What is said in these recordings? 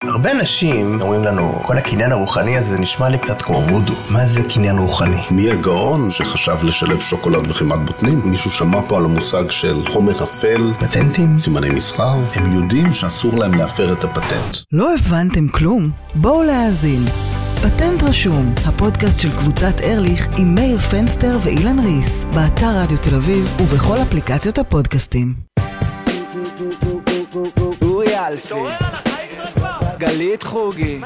הרבה אנשים אומרים לנו, כל הקניין הרוחני הזה נשמע לי קצת כמו וודו. מה זה קניין רוחני? מי הגאון שחשב לשלב שוקולד וחימת בוטנים? מישהו שמע פה על המושג של חומר אפל, פטנטים, סימני מסחר? הם יודעים שאסור להם להפר את הפטנט. לא הבנתם כלום? בואו להאזין. פטנט רשום, הפודקאסט של קבוצת ארליך עם מאיר פנסטר ואילן ריס, באתר רדיו תל אביב ובכל אפליקציות הפודקאסטים. אורי אלפי, גלית חוגי,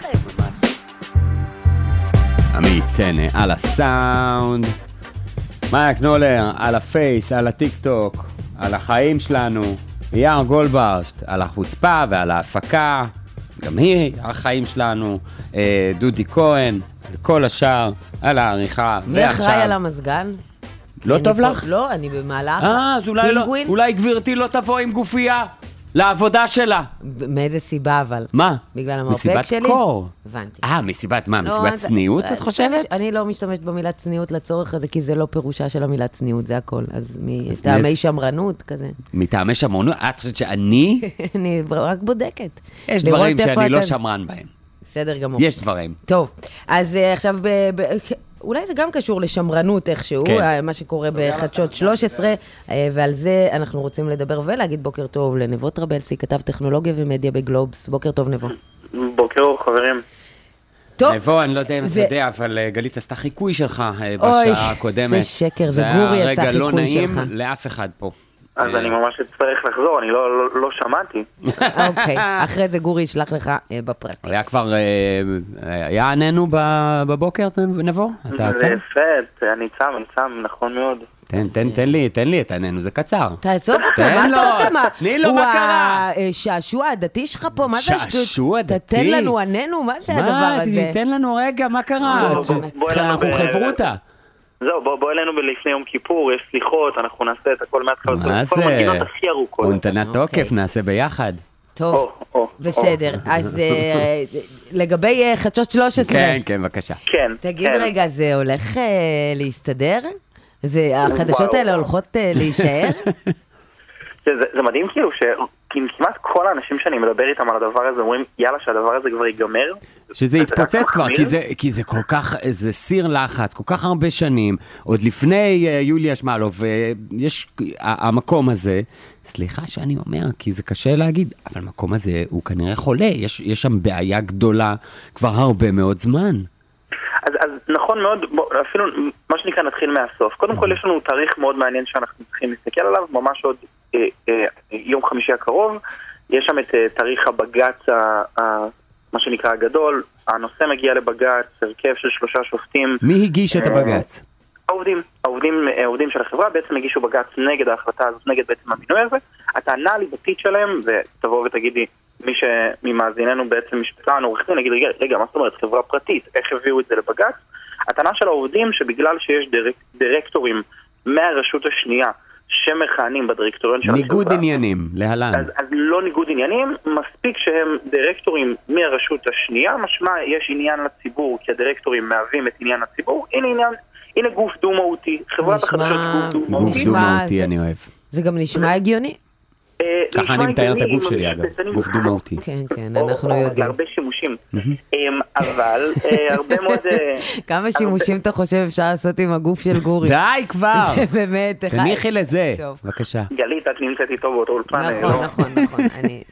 עמית טנא על הסאונד, מייק נולר על הפייס, על הטיק טוק, על החיים שלנו, יאיר גולדברשט על החוצפה ועל ההפקה, גם היא החיים שלנו, דודי כהן, על כל השאר, על העריכה. מי אחראי על המזגן? לא טוב לך? לא, אני במהלך. אז אולי גבירתי לא תבוא עם גופייה לעבודה שלה. מאיזה סיבה אבל? מה? בגלל המרפק שלי? מסיבת קור. הבנתי. מסיבת מה? מסיבת צניעות, את חושבת? אני לא משתמשת במילה צניעות לצורך הזה, כי זה לא פירושה של המילה צניעות, זה הכל. אז מטעמי שמרנות כזה. מטעמי שמרנות? את חושבת שאני? אני רק בודקת. יש דברים שאני לא שמרן בהם. בסדר גמור. יש דברים. טוב, אז עכשיו אולי זה גם קשור לשמרנות איכשהו, מה שקורה בחדשות 13, ועל זה אנחנו רוצים לדבר ולהגיד בוקר טוב לנבו טרבלסי, כתב טכנולוגיה ומדיה בגלובס. בוקר טוב נבו. בוקר טוב חברים. נבו, אני לא יודע אם אתה יודע, אבל גלית עשתה חיקוי שלך בשעה הקודמת. זה שקר, זה גורי עשה חיקוי שלך. זה היה רגע לא נעים לאף אחד פה. אז אני ממש אצטרך לחזור, אני לא שמעתי. אוקיי, אחרי זה גורי ישלח לך בפרטי. היה כבר, היה עננו בבוקר, נבו? אתה עצם? זה יפה, אני צם, נכון מאוד. תן לי את עננו, זה קצר. תעזוב אותו, מה אתה רוצה? תני לו, מה קרה? הוא השעשוע הדתי שלך פה, מה זה שעשוע דתי? תתן לנו עננו, מה זה הדבר הזה? תן לנו רגע, מה קרה? אנחנו חברותה. זהו, בוא אלינו לפני יום כיפור, יש סליחות, אנחנו נעשה את הכל מהתחלה. מה זה? כל מנגינות הכי ארוכות. ונתנת תוקף, נעשה ביחד. טוב, בסדר. אז לגבי חדשות 13. כן, בבקשה. תגיד רגע, זה הולך להסתדר? החדשות האלה הולכות להישאר? זה מדהים כאילו שכמעט כל האנשים שאני מדבר איתם על הדבר הזה אומרים יאללה שהדבר הזה כבר ייגמר. שזה יתפוצץ כבר, כי זה כל כך, זה סיר לחץ, כל כך הרבה שנים, עוד לפני יוליה שמאלוב, יש המקום הזה, סליחה שאני אומר, כי זה קשה להגיד, אבל המקום הזה הוא כנראה חולה, יש שם בעיה גדולה כבר הרבה מאוד זמן. אז נכון מאוד, אפילו מה שנקרא נתחיל מהסוף. קודם כל יש לנו תאריך מאוד מעניין שאנחנו צריכים להסתכל עליו, ממש עוד יום חמישי הקרוב, יש שם את תאריך הבג"ץ, מה שנקרא הגדול, הנושא מגיע לבג"ץ, הרכב של 3 שופטים. מי הגיש את הבג"ץ? העובדים של החברה בעצם הגישו בג"ץ נגד ההחלטה הזאת, נגד בעצם המינוי הזה. הטענה הליבתית שלהם, ותבוא ותגידי, מי שמאזיננו בעצם משפטן, עורך דין, נגיד, רגע, מה זאת אומרת, חברה פרטית, איך הביאו את זה לבג"ץ? הטענה של העובדים שבגלל שיש דירקטורים מהרשות השנייה שמכהנים בדירקטוריון של החברה. ניגוד עניינים, להלן. אז לא ניגוד עניינים, מספיק שהם דירקטורים מהרשות השנייה, משמע יש עניין לציבור, כי הדירקטורים מהווים את עניין הציבור, הנה גוף דו-מהותי, חברת החדשות גוף דו-מהותי. גוף דו-מהותי, אני אוהב. זה גם נשמע הגיוני. ככה אני מתאר את הגוף שלי אגב, גוף דו-מהותי. כן, אנחנו יודעים. הרבה שימושים, אבל הרבה מאוד... כמה שימושים אתה חושב אפשר לעשות עם הגוף של גורי? די כבר! זה באמת... תניחי לזה, בבקשה. גלית, את נמצאת איתו באותו אולפן. נכון, אני...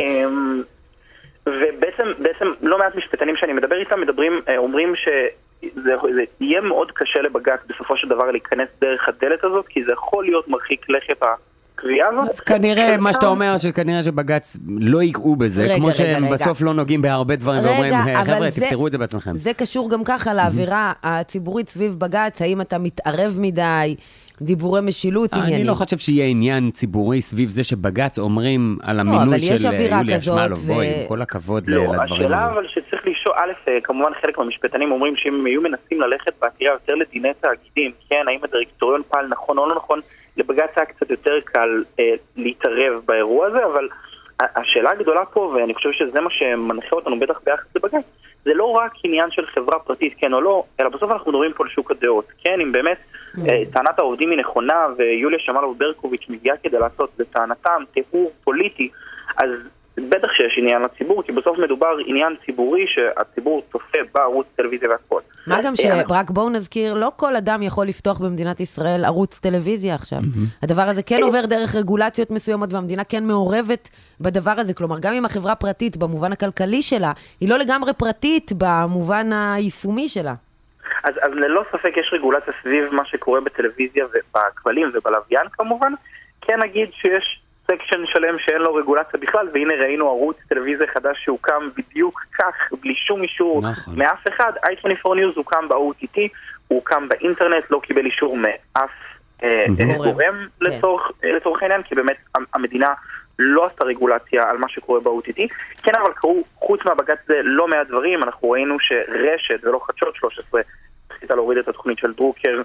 ובעצם לא מעט משפטנים שאני מדבר איתם, אומרים שזה יהיה מאוד קשה לבג"ץ בסופו של דבר להיכנס דרך הדלת הזאת, כי זה יכול להיות מרחיק לכת הקביעה הזאת. אז כנראה, מה שאתה אומר, שכנראה שבג"ץ לא ייגעו בזה, כמו שהם בסוף לא נוגעים בהרבה דברים, ואומרים, חבר'ה, תפתרו את זה בעצמכם. זה קשור גם ככה לאווירה הציבורית סביב בג"ץ, האם אתה מתערב מדי, דיבורי משילות, עניינים. אני לא חושב שיהיה עניין ציבורי סביב זה שבג"ץ אומרים על המינוי של יוליה שמאלוב, בואי, עם כל הכבוד לדברים. השאלה אבל שצריך לשאול, כמובן חלק מהמשפטנים אומרים שאם היו מנסים ללכת בעתירה יותר לדיני תאגידים, כן, האם הדירקטוריון פעל נכון או לא נכון, לבג"ץ היה קצת יותר קל להתערב באירוע הזה, אבל השאלה הגדולה פה, ואני חושב שזה מה שמנחה אותנו בטח ביחס לבג"ץ, זה לא רק עניין של חברה פרטית, כן או לא, אלא בסוף אנחנו מדברים פה על שוק הדעות. כן, אם באמת טענת העובדים היא נכונה, ויוליה שמאלוב ברקוביץ' מגיעה כדי לעשות לטענתם תיאור פוליטי, אז בטח שיש עניין לציבור, כי בסוף מדובר עניין ציבורי שהציבור צופה בערוץ טלוויזיה והכל. מה גם שרק בואו נזכיר, לא כל אדם יכול לפתוח במדינת ישראל ערוץ טלוויזיה עכשיו. הדבר הזה כן עובר דרך רגולציות מסוימות, והמדינה כן מעורבת בדבר הזה. כלומר, גם אם החברה פרטית במובן הכלכלי שלה, היא לא לגמרי פרטית במובן היישומי שלה. אז ללא ספק יש רגולציה סביב מה שקורה בטלוויזיה ובכבלים ובלוויין כמובן. כן נגיד שיש סקשן שלם שאין לו רגולציה בכלל, והנה ראינו ערוץ טלוויזיה חדש שהוקם בדיוק כך, בלי שום אישור מאף אחד. i24 News הוקם ב-OTT, הוא הוקם באינטרנט, לא קיבל אישור מאף גורם לצורך העניין, כי באמת המדינה לא עשתה רגולציה על מה שקורה ב-OTT. כן, אבל קראו, חוץ מהבג"ץ זה לא מעט דברים, אנחנו ראינו שרשת ולא חדשות 13 החליטה להוריד את התוכנית של דרוקר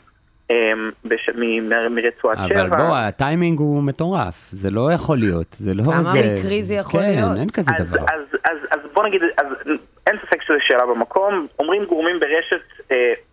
מרצועת 7. אבל בוא, הטיימינג הוא מטורף, זה לא יכול להיות, זה לא כמה מקרי זה יכול להיות. כן, אין כזה דבר. אז בוא נגיד, אין ספק שזה שאלה במקום, אומרים גורמים ברשת,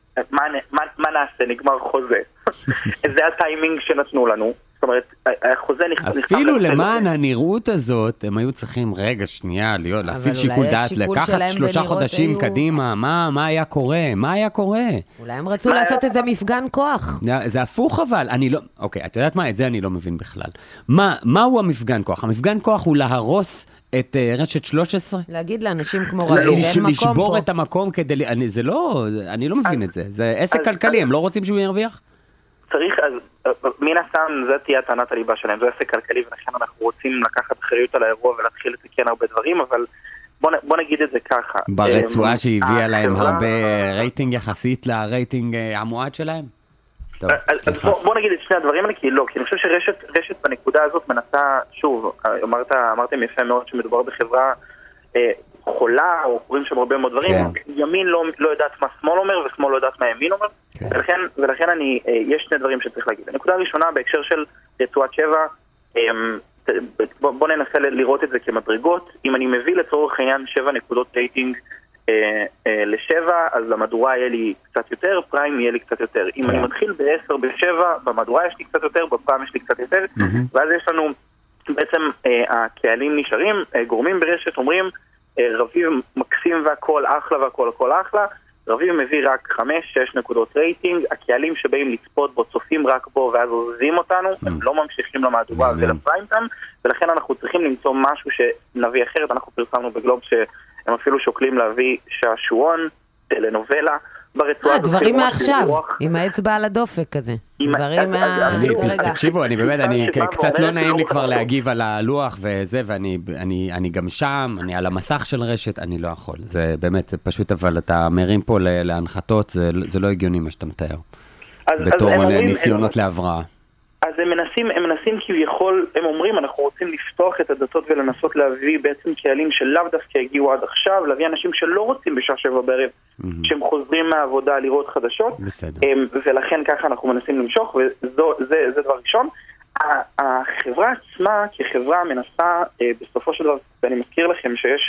מה נעשה, נגמר חוזה. זה הטיימינג שנתנו לנו. זאת אומרת, החוזה נכתב... אפילו למען הנראות הזאת, הם היו צריכים רגע שנייה להפעיל שיקול דעת, לקחת 3 חודשים קדימה, מה היה קורה? מה היה קורה? אולי הם רצו לעשות איזה מפגן כוח. זה הפוך אבל, אני לא... אוקיי, את יודעת מה? את זה אני לא מבין בכלל. מהו המפגן כוח? המפגן כוח הוא להרוס את רשת 13? להגיד לאנשים כמו רבי, אין מקום פה. לשבור את המקום כדי... זה לא... אני לא מבין את זה. זה עסק כלכלי, הם לא רוצים שהוא ירוויח? צריך, אז מן הסתם זה תהיה טענת הליבה שלהם, זה עסק כלכלי ולכן אנחנו רוצים לקחת אחריות על האירוע ולהתחיל לתקן הרבה דברים, אבל בוא נגיד את זה ככה. ברצועה שהביאה להם הרבה רייטינג יחסית לרייטינג המועד שלהם? טוב, סליחה. בוא נגיד את שני הדברים האלה, כי אני חושב שרשת בנקודה הזאת מנסה, שוב, אמרתם יפה מאוד שמדובר בחברה חולה, או קוראים שם הרבה מאוד דברים, ימין לא יודעת מה שמאל אומר, ושמאל לא יודעת מה ימין אומר, ולכן יש שני דברים שצריך להגיד. הנקודה הראשונה, בהקשר של רצועת 7, בוא ננסה לראות את זה כמדרגות. אם אני מביא לצורך העניין 7 נקודות רייטינג ל7, אז למדורה יהיה לי קצת יותר, פריים יהיה לי קצת יותר. אם אני מתחיל ב10, ב7, במדורה יש לי קצת יותר, בפריים יש לי קצת יותר, ואז יש לנו בעצם הקהלים נשארים, גורמים ברשת אומרים, רביב מקסים והכל אחלה והכל הכל אחלה, רביב מביא רק 5-6 נקודות רייטינג, הקהלים שבאים לצפות בו צופים רק בו ואז עוזבים אותנו, הם לא ממשיכים למהדורה ולפריים טיים, ולכן אנחנו צריכים למצוא משהו שנביא אחרת. אנחנו פרסמנו בגלוב שהם אפילו שוקלים להביא שעשועון, טלנובלה, דברים מעכשיו, עם האצבע על הדופק כזה. דברים תקשיבו, אני באמת, קצת לא נעים לי כבר להגיב על הלוח וזה, ואני גם שם, אני על המסך של רשת, אני לא יכול. זה באמת, פשוט אבל אתה מרים פה להנחתות, זה לא הגיוני מה שאתה מתאר. בתור ניסיונות להבראה. אז הם מנסים כביכול, הם אומרים, אנחנו רוצים לפתוח את הדתות ולנסות להביא בעצם קהלים שלאו דווקא הגיעו עד עכשיו, להביא אנשים שלא רוצים בשעה 7 בערב, שהם חוזרים מהעבודה לראות חדשות, ולכן ככה אנחנו מנסים למשוך, וזה דבר ראשון. החברה עצמה כחברה מנסה, בסופו של דבר, ואני מזכיר לכם שיש,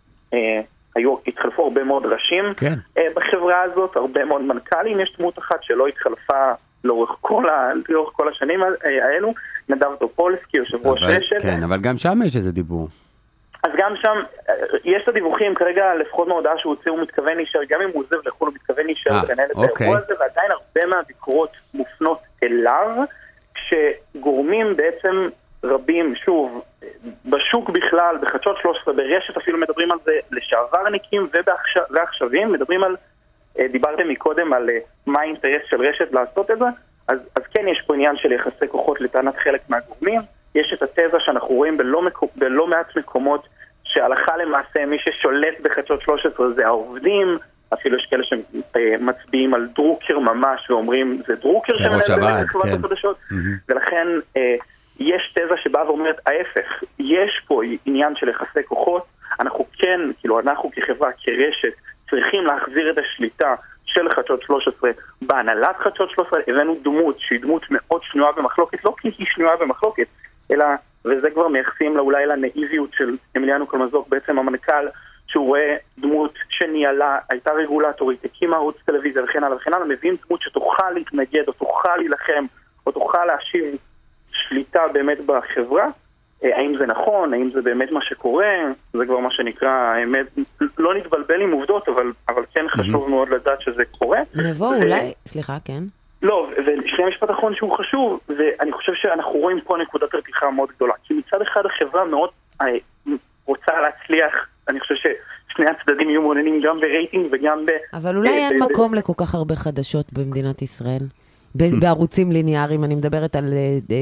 התחלפו הרבה מאוד ראשים בחברה הזאת, הרבה מאוד מנכ"לים, יש דמות אחת שלא התחלפה לאורך כל השנים האלו, נדב טופולסקי, יושב ראש רשת. כן, אבל גם שם יש איזה דיבור. אז גם שם, יש את הדיווחים, כרגע לפחות מההודעה שהוא הוציא, הוא מתכוון להישאר, גם אם הוא עוזב לחול, הוא מתכוון להישאר ולנהל את האירוע הזה, ועדיין הרבה מהביקורות מופנות אליו, כשגורמים בעצם רבים, שוב, בשוק בכלל, בחדשות 13, ברשת אפילו מדברים על זה, לשעברניקים ועכשווים, מדברים על, דיברתם מקודם על מה האינטרס של רשת לעשות את זה, אז כן יש פה עניין של יחסי כוחות לטענת חלק מהגורמים, יש את התזה שאנחנו רואים בלא מעט מקומות שהלכה למעשה מי ששולט בחדשות 13 זה העובדים, אפילו יש כאלה שמצביעים על דרוקר ממש ואומרים זה דרוקר שמנהל בחברת החדשות, ולכן יש תזה שבאה ואומרת ההפך, יש פה עניין של יחסי כוחות, אנחנו כן, כאילו אנחנו כחברה, כרשת, צריכים להחזיר את השליטה של חדשות 13 בהנהלת חדשות 13, הבאנו דמות שהיא דמות מאוד שנויה במחלוקת, לא כי היא שנויה במחלוקת, אלא, וזה כבר מייחסים לה אולי לנאיביות של אמיליאנו קלמזוק, בעצם המנכ"ל, שהוא רואה דמות שניהלה, הייתה רגולטורית, הקימה ערוץ טלוויזיה וכן הלאה וכן הלאה, מביאים דמות שתוכל להתנגד, או תוכל להילחם, או תוכל להשיב שליטה באמת בחברה, האם זה נכון, האם זה באמת מה שקורה, זה כבר מה שנקרא, האמת, לא נתבלבל עם עובדות, אבל כן חשוב מאוד לדעת שזה קורה. נבוא אולי, סליחה, כן. לא, ולפני המשפט האחרון שהוא חשוב, ואני חושב שאנחנו רואים פה נקודת רתיחה מאוד גדולה, כי מצד אחד החברה מאוד רוצה להצליח, אני חושב ששני הצדדים יהיו מעוניינים גם ברייטינג וגם אבל אולי אין מקום לכל כך הרבה חדשות במדינת ישראל. בערוצים ליניאריים, אני מדברת על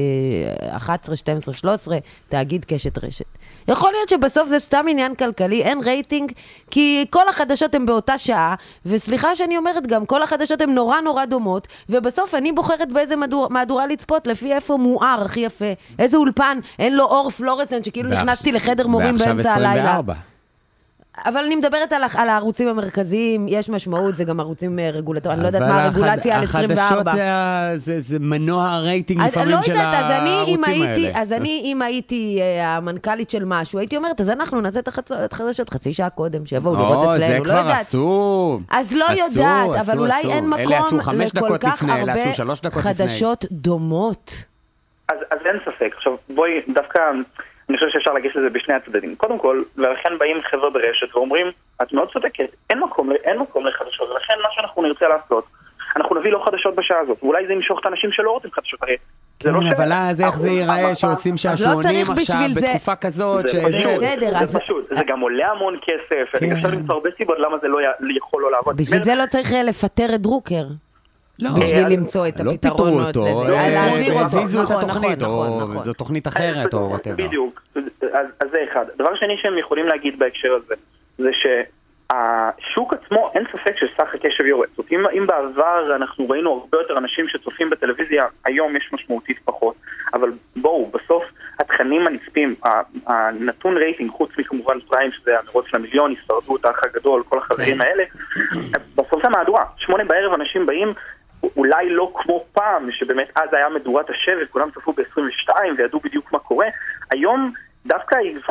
11, 12, 13, תאגיד קשת רשת. יכול להיות שבסוף זה סתם עניין כלכלי, אין רייטינג, כי כל החדשות הן באותה שעה, וסליחה שאני אומרת גם, כל החדשות הן נורא נורא דומות, ובסוף אני בוחרת באיזה מהדורה לצפות, לפי איפה מואר הכי יפה, איזה אולפן, אין לו אור פלורסנט, שכאילו נכנסתי לחדר מורים באמצע הלילה. ועכשיו 24. אבל אני מדברת על הערוצים המרכזיים, יש משמעות, זה גם ערוצים רגולטוריים, אני לא יודעת מה הרגולציה על 24. החדשות זה מנוע הרייטינג לפעמים של הערוצים האלה. אז אני, אם הייתי המנכ"לית של משהו, הייתי אומרת, אז אנחנו נעשה את החדשות חצי שעה קודם, שיבואו לראות אצלנו, זה כבר עשו. אז לא יודעת, אבל אולי אין מקום לכל כך הרבה חדשות דומות. אז אין ספק. עכשיו, בואי דווקא... אני חושב שאפשר להגיש לזה בשני הצדדים. קודם כל, ולכן באים חבר'ה ברשת ואומרים, את מאוד צודקת, אין מקום לחדשות, ולכן מה שאנחנו נרצה לעשות, אנחנו נביא לו חדשות בשעה הזאת, ואולי זה ימשוך את האנשים שלא רוצים חדשות, הרי כן, אבל אז איך זה ייראה שעושים שעשועונים עכשיו בתקופה כזאת? זה פשוט, זה גם עולה המון כסף, אפשר למצוא הרבה סיבות למה זה לא יכול לא לעבוד. בשביל זה לא צריך לפטר את דרוקר. בשביל למצוא את הפתרונות לזה. הזיזו את התוכנית, או זו תוכנית אחרת, או whatever. בדיוק, אז זה אחד. דבר שני שהם יכולים להגיד בהקשר הזה, זה שהשוק עצמו, אין ספק שסך הקשב יורד. זאת אומרת, אם בעבר אנחנו ראינו הרבה יותר אנשים שצופים בטלוויזיה, היום יש משמעותית פחות. אבל בואו, בסוף התכנים הנצפים, הנתון רייטינג, חוץ מכמובן פריים, שזה המרוץ למיליון, הישרדות, האח הגדול, כל החברים האלה, בסוף זה מהדורה. 8 בערב אנשים באים, אולי לא כמו פעם, שבאמת אז היה מדורת השבט, כולם צפו ב-22 וידעו בדיוק מה קורה. היום דווקא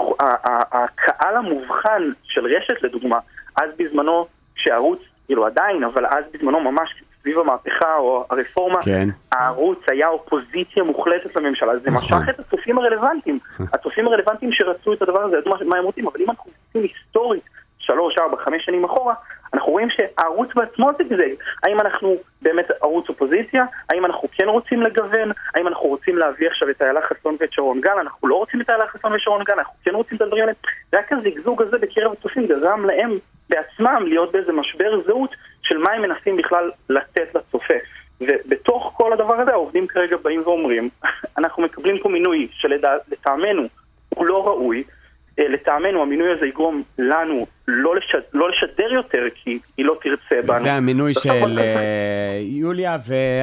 הקהל המובחן של רשת לדוגמה, אז בזמנו שערוץ, כאילו עדיין, אבל אז בזמנו ממש סביב המהפכה או הרפורמה, כן. הערוץ היה אופוזיציה מוחלטת לממשלה, זה משך את הצופים הרלוונטיים. הצופים הרלוונטיים שרצו את הדבר הזה, ידעו מה הם רוצים, אבל אם אנחנו רוצים היסטורית, 3, 4, 5 שנים אחורה, אנחנו רואים שהערוץ בעצמו זגזג. האם אנחנו באמת ערוץ אופוזיציה? האם אנחנו כן רוצים לגוון? האם אנחנו רוצים להביא עכשיו את איילה חסון ואת שרון גל? אנחנו לא רוצים את איילה חסון ושרון גל, אנחנו כן רוצים את הדברים האלה. רק הזגזוג הזה בקרב הצופים גרם להם בעצמם להיות באיזה משבר זהות של מה הם מנסים בכלל לתת לצופה. ובתוך כל הדבר הזה העובדים כרגע באים ואומרים, אנחנו מקבלים פה מינוי שלטעמנו הוא לא ראוי, לטעמנו המינוי הזה יגרום לנו לא לשדר יותר, כי היא לא תרצה בנו. זה המינוי של יוליה,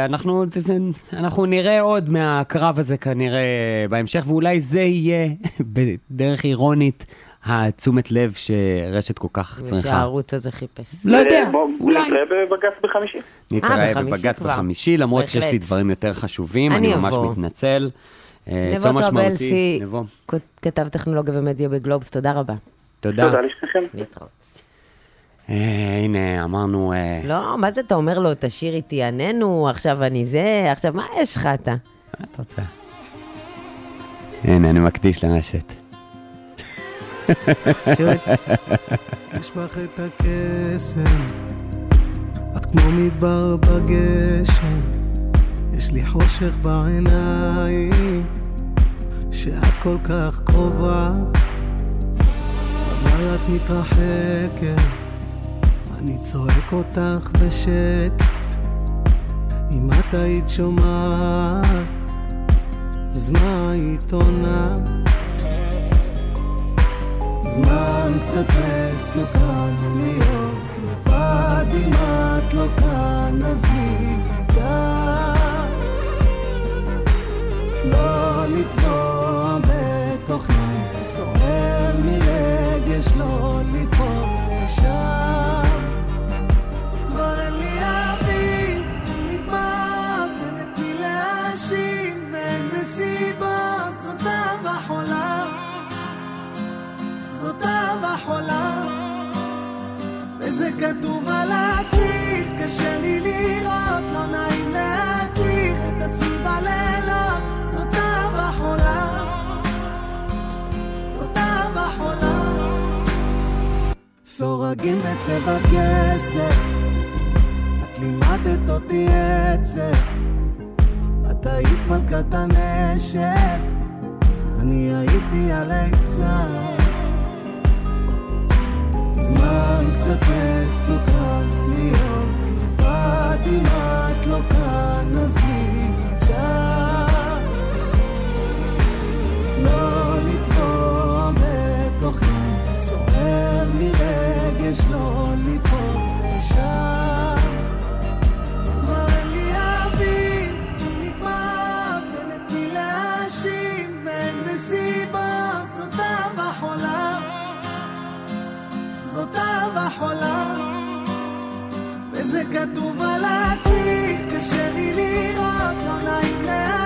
ואנחנו נראה עוד מהקרב הזה כנראה בהמשך, ואולי זה יהיה בדרך אירונית התשומת לב שרשת כל כך צריכה. ושהערוץ הזה חיפש. לא יודע, אולי. נתראה בבג"ץ בחמישי. נתראה בבג"ץ בחמישי, למרות שיש לי דברים יותר חשובים, אני ממש מתנצל. נבו טרבלסי, כתב טכנולוגיה ומדיה בגלובס, תודה רבה. תודה. תודה לשניכם. להתראות. הנה, אמרנו... לא, מה זה אתה אומר לו, תשאיר איתי עננו, עכשיו אני זה, עכשיו מה יש לך אתה? מה אתה רוצה? הנה, אני מקדיש לרשת. פשוט. יש בך את הקסם, את כמו מדבר בגשם, יש לי חושך בעיניים, שאת כל כך קרובה, אבל את מתרחקת, אני צועק אותך בשקט, אם את היית שומעת, אז מה היית עונה? זמן קצת מסוכן להיות לבד, אם את לא כאן אז מי ידע, לא לטבוע בתוכן, סוער מרגש לא ליפול לשם, כבר אין לי אוויר, אין לי דמעות, אין את מי להאשים, ואין מסיבות, זאת אהבה חולה, זאת אהבה חולה, וזה כתוב על הקיר, קשה לי לראות, לא נעים להכיר את עצמי בלילות, זאת אהבה חולה, סורגים בצבע כסף, את לימדת אותי עצב, את היית מלכת הנשף, אני הייתי על היצר. זמן קצת מסוכן להיות לבד, אם את לא כאן אז נדע לא לטבוע בתוכי, סוער מרגש לא ליפול לשם. כבר אין לי אוויר, נגמר, אין את מי להאשים, ואין מסיבות, זאת אהבה חולה, זאת אהבה חולה, וזה כתוב על הקיר, קשה לי לראות, לא נעים להאשים.